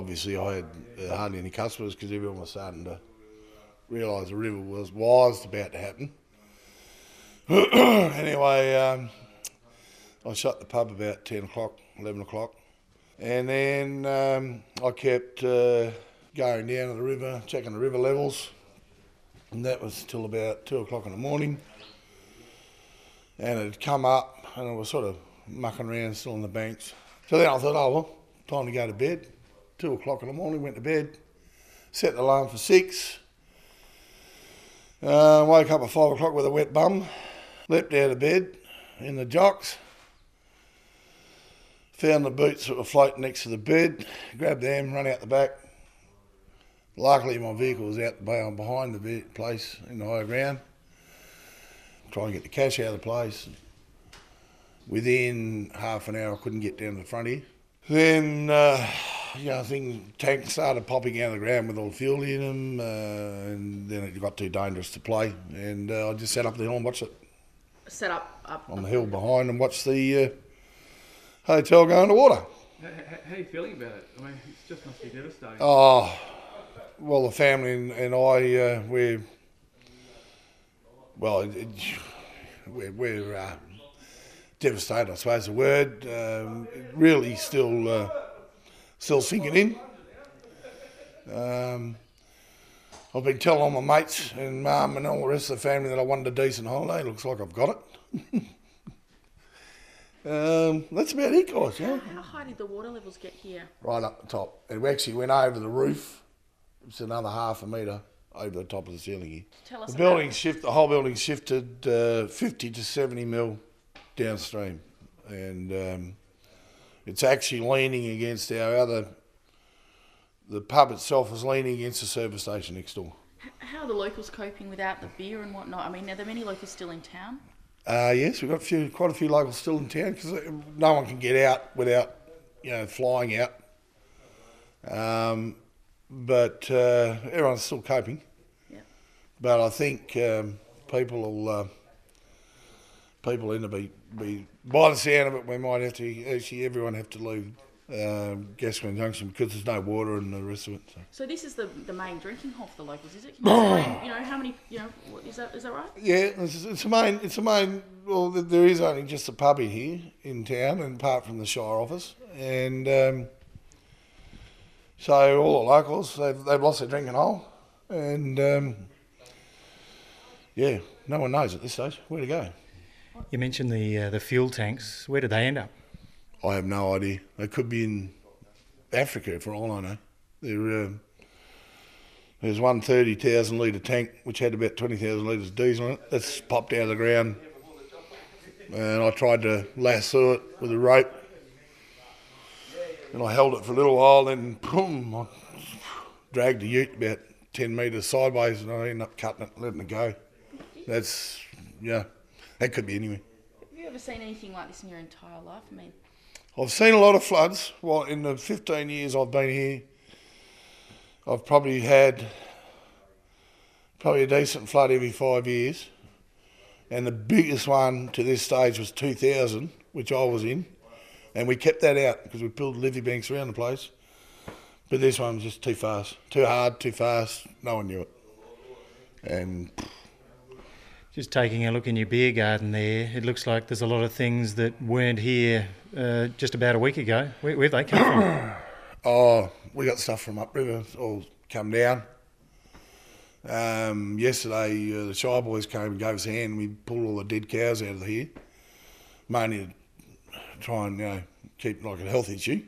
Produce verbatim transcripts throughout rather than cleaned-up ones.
obviously I had uh, hardly any customers because everyone was starting to realise the river was, was about to happen. Anyway, um, I shut the pub about ten o'clock, eleven o'clock. And then um, I kept uh, going down to the river, checking the river levels. And that was till about two o'clock in the morning. And it had come up and it was sort of mucking around still on the banks. So then I thought, oh well, time to go to bed. Two o'clock in the morning, went to bed, set the alarm for six. Uh, woke up at five o'clock with a wet bum, leapt out of bed in the jocks, found the boots that were floating next to the bed, grabbed them, run out the back. Luckily my vehicle was out behind the place in the higher ground, trying to get the cash out of the place. Within half an hour I couldn't get down to the front here. Then, uh, you know, I think tanks started popping out of the ground with all the fuel in them, uh, and then it got too dangerous to play. And uh, I just sat up the hill and watched it. Set up, up on the hill behind and watched the uh, hotel go under water. How, how are you feeling about it? I mean, it just must be devastating. Oh, well, the family and, and I, uh, we're, well, it, it, we're, we're uh, devastated, I suppose the word. Um, really still, uh, still sinking in. Um, I've been telling all my mates and mum and all the rest of the family that I wanted a decent holiday. Looks like I've got it. um, that's about it, guys. Yeah. How high did the water levels get here? Right up the top. It actually went over the roof. It's another half a metre over the top of the ceiling here. Tell us the building shift. The whole building shifted uh, fifty to seventy mil downstream, and um, it's actually leaning against our other. The pub itself is leaning against the service station next door. How are the locals coping without the beer and whatnot? I mean, are there many locals still in town? Uh, yes, we've got a few, quite a few locals still in town because no one can get out without, you know, flying out. Um, but uh, everyone's still coping. Yep. But I think um, people will, uh, people in to be, be, by the sound of it, we might have to, actually everyone have to leave Um, Gascoyne Junction because there's no water and the rest of it. So, so this is the the main drinking hole for the locals, is it? Can you explain, you know, how many, you know, what, is that is that right? Yeah, it's, it's a main, it's a main, well, there is only just a pub in here in town, and apart from the Shire office. And um, so all the locals, they've, they've lost their drinking hole. And um, yeah, no one knows at this stage where to go. You mentioned the uh, the fuel tanks. Where did they end up? I have no idea. They could be in Africa, for all I know. There, um, there's one thirty thousand litre tank which had about twenty thousand litres of diesel in it. That's popped out of the ground, and I tried to lasso it with a rope, and I held it for a little while. Then, boom! I dragged the ute about ten metres sideways, and I ended up cutting it, letting it go. That's yeah, that could be anywhere. Have you ever seen anything like this in your entire life? I mean. I've seen a lot of floods. Well, in the fifteen years I've been here, I've probably had probably a decent flood every five years. And the biggest one to this stage was two thousand, which I was in. And we kept that out because we built levee banks around the place. But this one was just too fast. Too hard, too fast. No one knew it. And just taking a look in your beer garden there, it looks like there's a lot of things that weren't here uh, just about a week ago. Where, where've they come from? Oh, we got stuff from upriver. It's all come down. Um, yesterday, uh, the Shire boys came and gave us a hand, and we pulled all the dead cows out of here, mainly to try and, you know, keep like a health issue.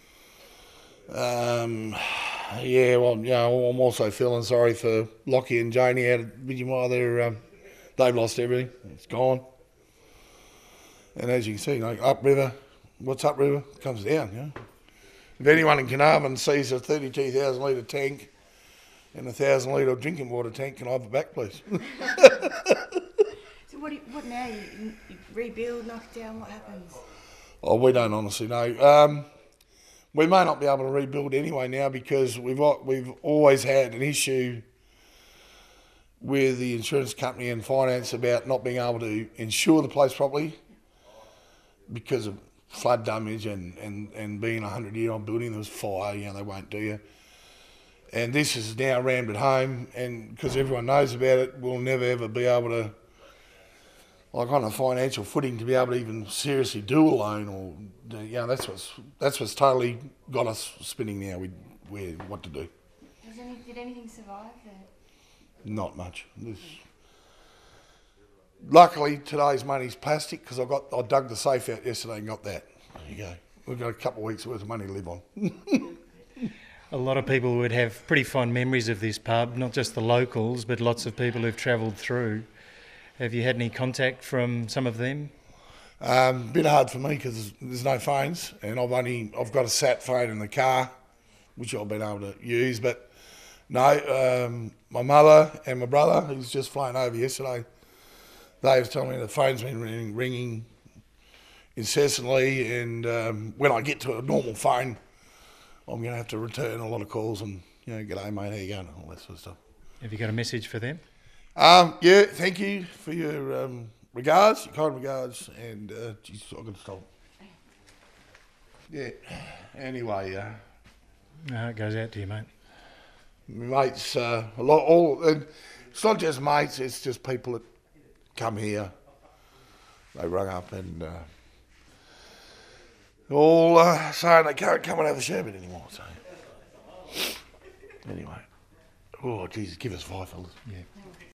Um, yeah, well, you know, I'm also feeling sorry for Lockie and Janie out at Widgiemoy. They're um, They've lost everything. It's gone. And as you can see, you know, upriver, what's upriver comes down. You know? If anyone in Carnarvon sees a thirty-two thousand litre tank and a one thousand litre drinking water tank, can I have it back, please? So what, do you, what now? You, you rebuild, knock it down, what happens? Oh, we don't honestly know. Um, we may not be able to rebuild anyway now because we've we've always had an issue with the insurance company and finance about not being able to insure the place properly because of flood damage and, and, and being a hundred year old building, there was fire, you know, they won't do you. And this is now rammed at home, and because everyone knows about it, we'll never ever be able to, like on a financial footing, to be able to even seriously do a loan, or you know, that's what's that's what's totally got us spinning now. We we what to do. Has any, did anything survive there? Not much. This, luckily, today's money's plastic because I got I dug the safe out yesterday and got that. There you go. We've got a couple of weeks worth of money to live on. A lot of people would have pretty fond memories of this pub, not just the locals, but lots of people who've travelled through. Have you had any contact from some of them? Um, bit hard for me because there's no phones, and I've only I've got a sat phone in the car, which I've been able to use. But no, um, my mother and my brother, who's just flown over yesterday, they was telling me the phone's been ringing, ringing incessantly, and um, when I get to a normal phone, I'm going to have to return a lot of calls and, you know, g'day mate, how you going, and all that sort of stuff. Have you got a message for them? Um, yeah, thank you for your um, regards, your kind regards, and uh, geez, I got to stop. Yeah. Anyway, uh, No, it goes out to you, mate. my mates, uh, a lot, all, and it's not just mates, it's just people that come here. They rung up and uh, all uh, saying they can't come and have a sherbet anymore. So anyway, oh Jesus, give us five fellas. Yeah.